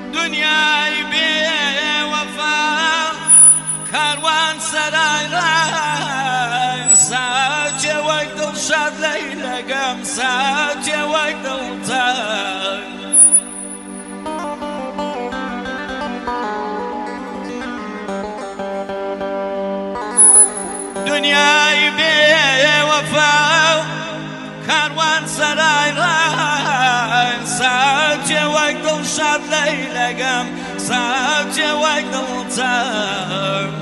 دنیای بێ وەفا کاروان سەرای ڕای ساوچێ وەک دڵشاد لەیلەگەم ساوچێ وەک دڵتان دنیای بێ وەفا کاروان سەرای ڕای ساوچێ وەک دڵشاد لەیلەگەم ساوچێ وەک دڵتان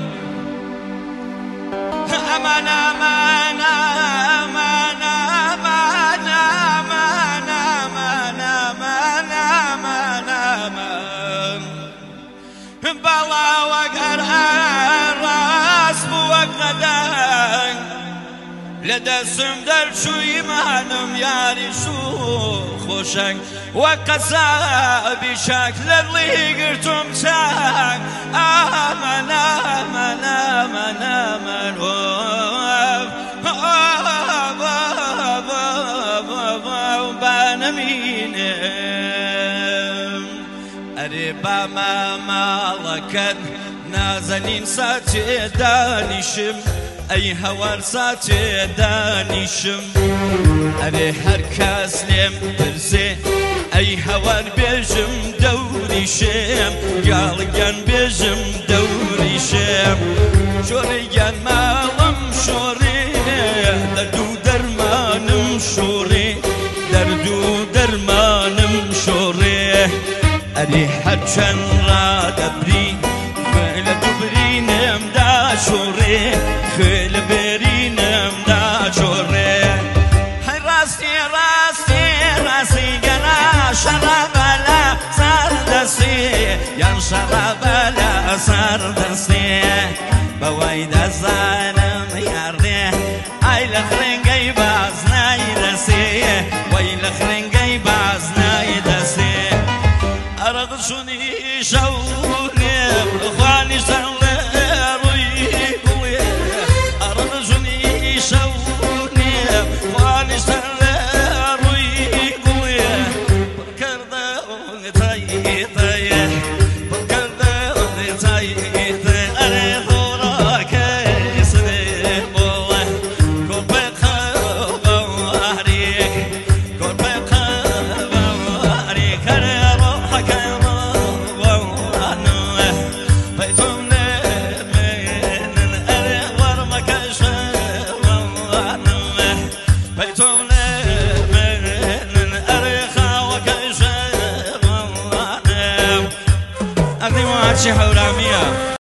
ئەمان ئەمان ئەمان ئەمان ئەمان ئەمان ئەمان ئەمان ئەمان بەڵاوەک هەر ڕاست بوو وەک غەدای لەدەستم دەرچوویمانم یاری خۆشنگ وەک قەسابی شاک لە دڵی گرتم چاک ئەمان ئەمان ئەمان ئەمان بانەمینم ئەرێ بامە ماڵەکەت نازەنین ساچێ دانیشم ئەی هەوار ساچێ دانیشم ئەرێ هەر کەس لێم پرسێ ئەی هەوار بێژم دەوری شێم گاڵگیان بێژم دەوری شێم شۆڕیگیان ماڵم شۆڕێ دەردوو دەرمانم شۆڕێ دەردوو دەرمانم شۆڕێ ئەرێ هەرچەند ڕادەبری خوێ لە دووبرینمدا شۆڕێ خوێ لە بێرینمدا شۆڕێ هەی ڕاستی ڕاستی ڕاستی گەنا شەڕەبە لە سەردەستێ یان شەڕەبە لە سەردەستێ بەوەی دەزانم یاڕێ ئای لە خرنگەی باز نایدەسێ وەی لە خرنگەی باز نایدەسێ ئەرەقشونی شەورێ خوانیشتەن لێ ڕووی گوڵێ ئەرەقشونی شەورێ خوانیشتەن لێ ڕووی گوڵێ پڕکەردە تایی تایە پڕکەردە تایی تایە ئەرێ خۆڕاکەی سرێ بۆڵە کۆپە قەوەڕێک کۆپە قەوەڕێک ئەرێ ڕۆحەکە شي حورامية